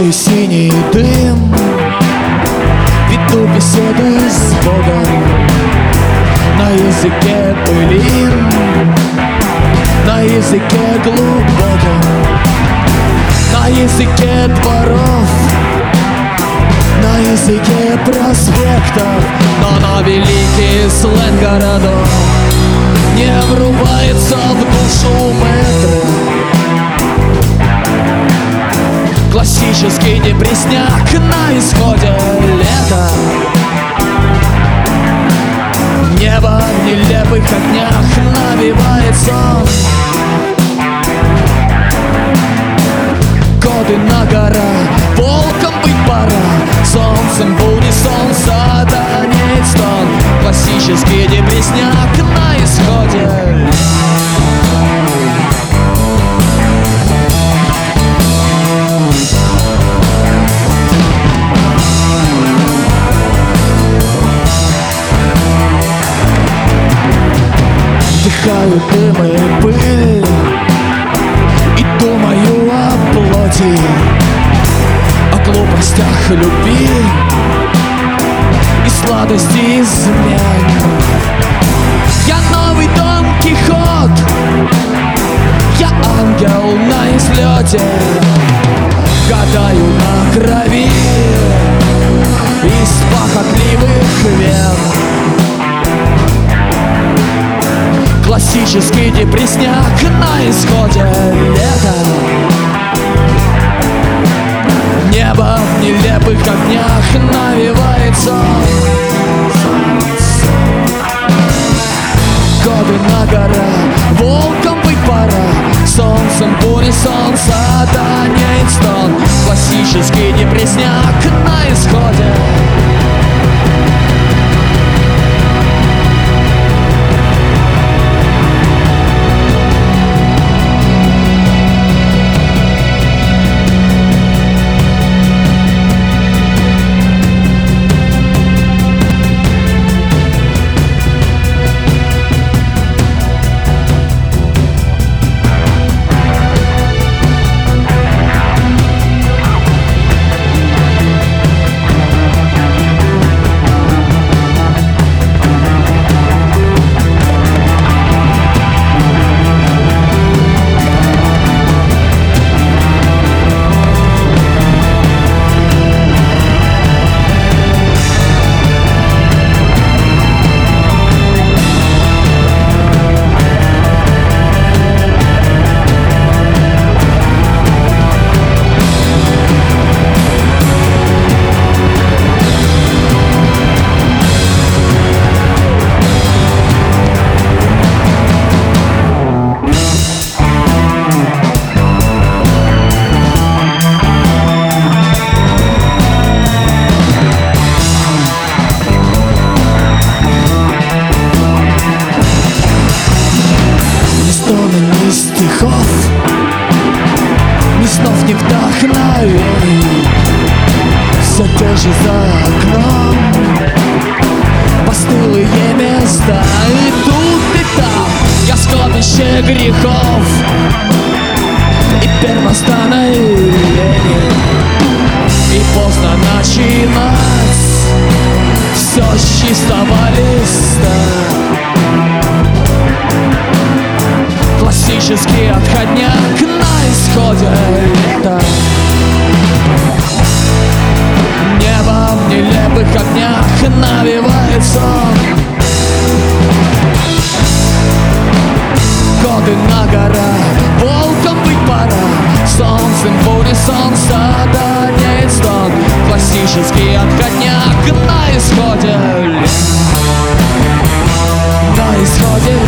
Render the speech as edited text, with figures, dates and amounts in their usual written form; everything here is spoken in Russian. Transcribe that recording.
Вдыхаю синий дым, веду беседы с Богом. На языке пылин, на языке глубоком, на языке дворов, на языке проспектов. Но на великий сленг городов не врубается в душу метро. Классический депресняк на исходе лета. Небо в нелепых огнях навевает сон. Годы на гора, волком быть пора. Солнцем в унисон сатанеет стон. Классический депресняк на исходе. Вдыхаю дым и пыль и думаю о плоти, о глупостях любви и сладости измен. Я новый Дон Кихот, я ангел на излете. Гадаю на крови из похотливых вен. Классический депресняк на исходе лета. Небо в нелепых огнях навевает сон. Годы на гора, волком быть пора. Солнцем в унисон сатанеет стон. Классический депресняк на исходе. Ни снов, ни вдохновений. Все те же за окном постылые места. И тут, и там я скопище грехов и первостанной лени. И поздно начинать все с чистого листа. Классический отходняк на исходе лета. Небо в нелепых огнях навевает сон. Годы на гора, волком быть пора. Солнцем в унисон сатанеет стон. Классический отходняк на исходе лета. На исходе